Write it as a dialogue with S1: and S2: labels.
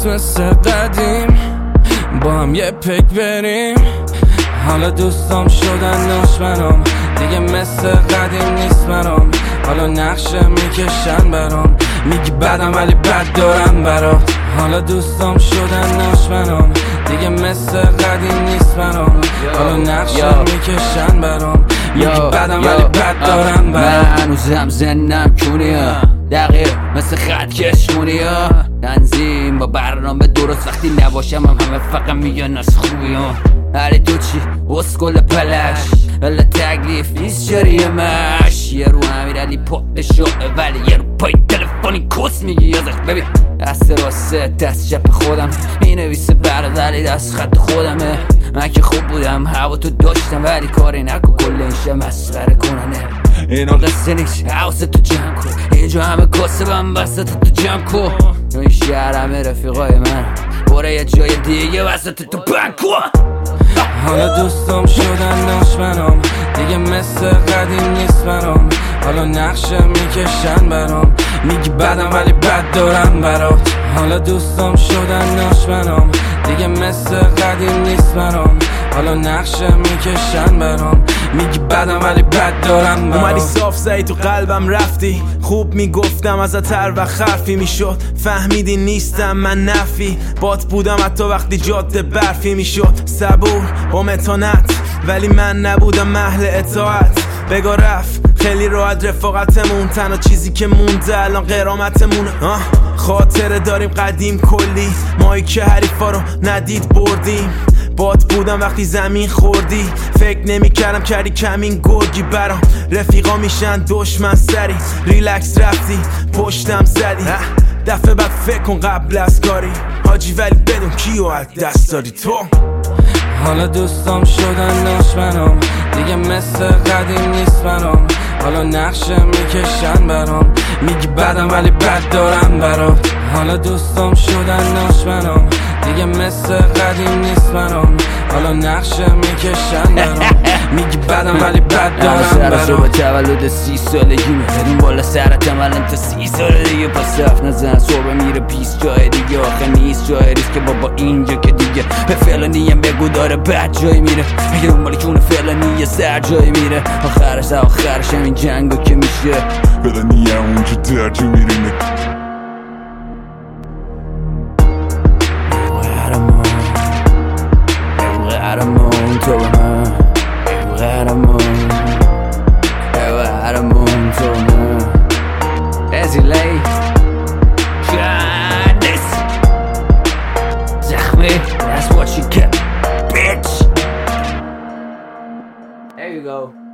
S1: مثل قدیم با هم یه پک بریم. حالا دوستام شدن دشمنام، دیگه مثل قدیم نیست برام. حالا نقشه میکشن برام، میگی بدم ولی بد دارم برات. حالا دوستام شدن دشمنام، دیگه مثل قدیم نیست برام. حالا نقشه میکشن برام، میگی بدم ولی بد دارم برات.
S2: من هنوزم زنم کونیا دقیق مثل خط کشمونی ها. تنظیم با برنامه درست، وقتی نباشم همه فقط میگن از خوبی ها. هری تو چی؟ اسکل پلش الا تکلیف نیست جریمش. یه رو امیرعلی پاپ شعه ولی یه رو پای تلفنی کس میگی ازش. ببین دست راسته دست چپ خودم مینویسه برادری دست خط خودمه. من که خوب بودم هوا تو داشتم ولی کاری نکن کل این شه مسخره کننه. اینا قصه نیست حواست تو جمع کن، اینجا همه کاسبم وسط تو جمع کن. این شهر همه رفیقای من باره یه جای دیگه وسط تو بند کن.
S1: حالا دوستام شدن دشمنام، دیگه مثل قدیم نیست برام. حالا نقشه میکشن برام، میگی بدم ولی بد دارم برات. حالا دوستام شدن دشمنام، دیگه مثل قدیم نیست برام. حالا نقشه میکشن برام، میگی بدم ولی بد دارم برات.
S3: اومدی صاف زدی تو قلبم رفتی، خوب میگفتم ازت هر وقت حرفی میشد. فهمیدی نیستم من نفی، بات بودم حتی وقتی جاده برفی میشد. صبور با متانت ولی من نبودم اهل اطاعت. بگا رفت خیلی راحت رفاقتمون، تنها چیزی که مونده الان قرامتمونه. خاطره داریم قدیم کلی، مایی که حریفا رو ندید بردیم. بات بودم وقتی زمین خوردی، فکر نمی کردم کردی کمین گرگی برام. رفیقا میشن دشمن سری، ریلکس رفتی پشتم زدی. دفعه بعد فکر کن قبل از کاری حاجی، ولی بدون کیو از دست دادی تو.
S1: حالا دوستام شدن دشمنام، دیگه مثل قدیم نیست برام. حالا نقشه میکشن برام، میگی بدم ولی بد دارم برات. حالا دوستام شدن دشمنام، دیگه مثل قدیم نیست برام. حالا نقشه میکشن برام، میگی بدم ولی بد دارم برات.
S2: سر صبح تولد 30 سالگی میدیم بالا سرتم الان تا 30 سال دیگه. پس حرف نزن صبح میره 20 جای دیگه. آخه نیست جای ریسک که بابا اینجا که دیگه به فلانیم بگو داره بد جای میره. اگه دنبال کون فلانی یه سر جای میره. آخرش همین جنگو که میشه
S4: فلانی اونجا در جو میرینه.
S2: قهرمان تو به من، قهرمان تو به من. ازیلی شادس زخمه. That's what you get, bitch. There you go.